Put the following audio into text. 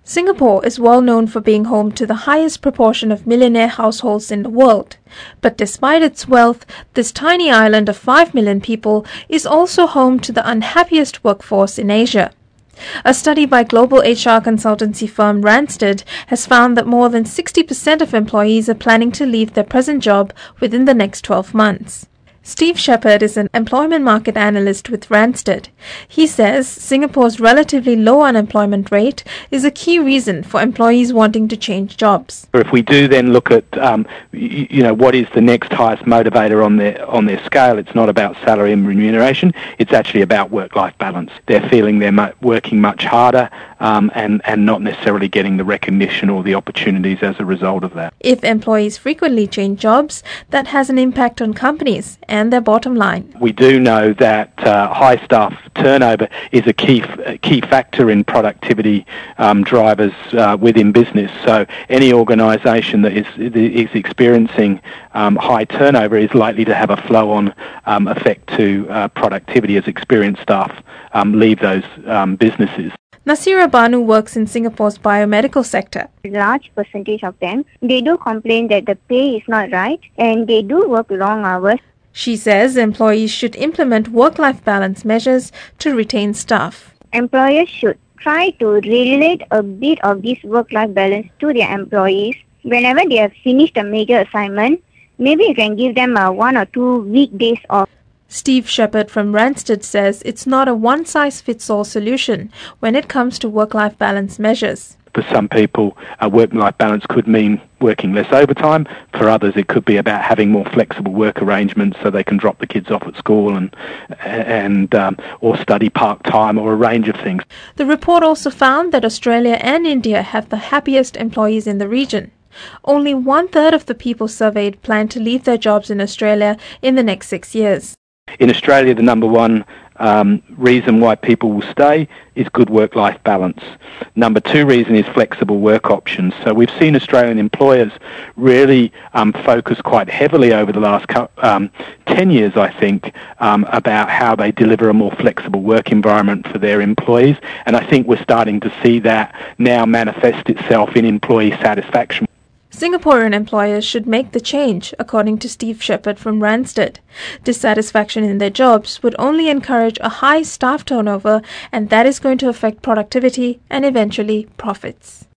Singapore is well known for being home to the highest proportion of millionaire households in the world. But despite its wealth, this tiny island of 5 million people is also home to the unhappiest workforce in Asia. A study by global HR consultancy firm Randstad has found that more than 60% of employees are planning to leave their present job within the next 12 months. Steve Shepherd is an employment market analyst with Randstad. He says Singapore's relatively low unemployment rate is a key reason for employees wanting to change jobs. If we do then look at, what is the next highest motivator on their scale, it's not about salary and remuneration, it's actually about work-life balance. They're feeling they're working much harder and not necessarily getting the recognition or the opportunities as a result of that. If employees frequently change jobs, that has an impact on companies and their bottom line. We do know that high staff turnover is a key factor in productivity drivers within business. So any organisation that is experiencing high turnover is likely to have a flow-on effect to productivity as experienced staff leave those businesses. Nasira Banu works in Singapore's biomedical sector. A large percentage of them, they do complain that the pay is not right and they do work long hours. She says employees should implement work-life balance measures to retain staff. Employers should try to relate a bit of this work-life balance to their employees. Whenever they have finished a major assignment, maybe you can give them 1 or 2 weekdays off. Steve Shepherd from Randstad says it's not a one-size-fits-all solution when it comes to work-life balance measures. For some people, work-life balance could mean working less overtime. For others, it could be about having more flexible work arrangements so they can drop the kids off at school and or study part-time or a range of things. The report also found that Australia and India have the happiest employees in the region. Only 1/3 of the people surveyed plan to leave their jobs in Australia in the next 6 years. In Australia, the number one reason why people will stay is good work-life balance. Number 2 reason is flexible work options. So we've seen Australian employers really focus quite heavily over the last 10 years, I think, about how they deliver a more flexible work environment for their employees. And I think we're starting to see that now manifest itself in employee satisfaction. Singaporean employers should make the change, according to Steve Shepherd from Randstad. Dissatisfaction in their jobs would only encourage a high staff turnover, and that is going to affect productivity and eventually profits.